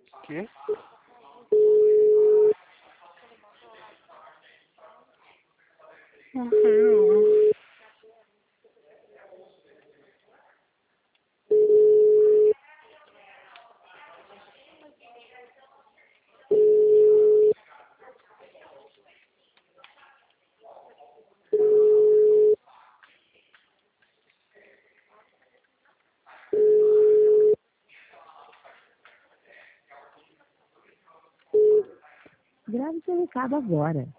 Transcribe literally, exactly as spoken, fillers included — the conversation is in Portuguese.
Quê? Não sei não. Grave seu recado agora.